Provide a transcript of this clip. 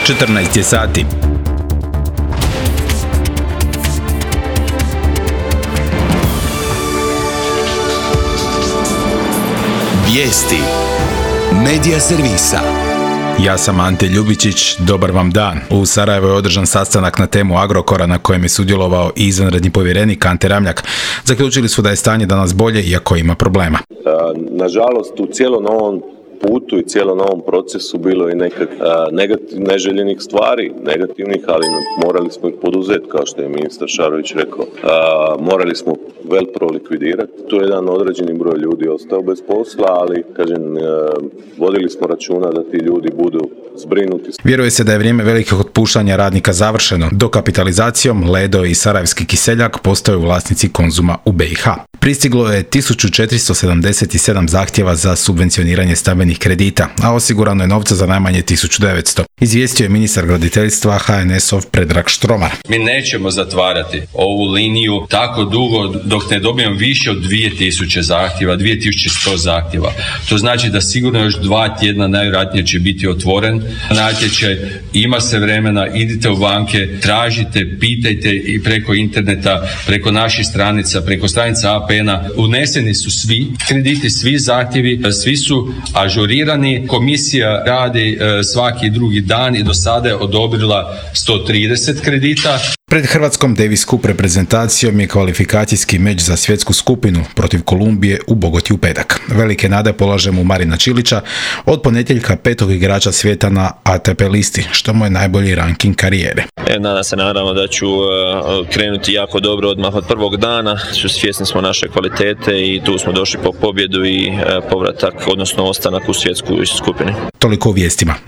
14 je sati. Vijesti Medija servisa. Ja sam Ante Ljubičić, dobar vam dan. U Sarajevu je održan sastanak na temu Agrokora na kojem je sudjelovao i izvanredni povjerenik Ante Ramljak. Zaključili su da je stanje danas bolje iako ima problema. Nažalost, u cijelom ovom putu i cijelom ovom procesu bilo je neželjenih stvari, negativnih, ali morali smo ih poduzeti, kao što je ministar Šarović rekao. Morali smo Velpro likvidirati. Tu je jedan određeni broj ljudi ostao bez posla, ali, kažem, vodili smo računa da ti ljudi budu zbrinuti. Vjeruje se da je vrijeme velikih otpuštanja radnika završeno. Dokapitalizacijom Ledo i Sarajevski kiseljak postaju vlasnici Konzuma u BiH. Pristiglo je 1477 zahtjeva za subvencioniranje stambenih kredita, a osigurano je novca za najmanje 1900. Izvijestio je ministar graditeljstva HNS-ov Predrag Štromar. Mi nećemo zatvarati ovu liniju tako dugo dok ne dobijemo više od 2000 zahtjeva, 2100 zahtjeva. To znači da sigurno još 2 tjedna najvjerojatnije će biti otvoren natječaj, ima se vremena, idite u banke, tražite, pitajte i preko interneta, preko naših stranica, preko stranica APN-a. Uneseni su svi krediti, svi zahtjevi, svi su ažurirani. Komisija radi svaki drugi dan i do sada je odobrila 130 kredita. Pred Hrvatskom Davis Cup reprezentacijom je kvalifikacijski meč za svjetsku skupinu protiv Kolumbije u Bogoti u petak. Velike nade polažemo u Marina Čilića, od ponedjeljka 5. igrača svijeta na ATP listi, što mu je najbolji ranking karijere. Nadam se naravno da ću krenuti jako dobro odmah od prvog dana. Svjesni smo naše kvalitete i tu smo došli po pobjedu i povratak, odnosno ostanak u svjetskoj skupini. Toliko u vijestima.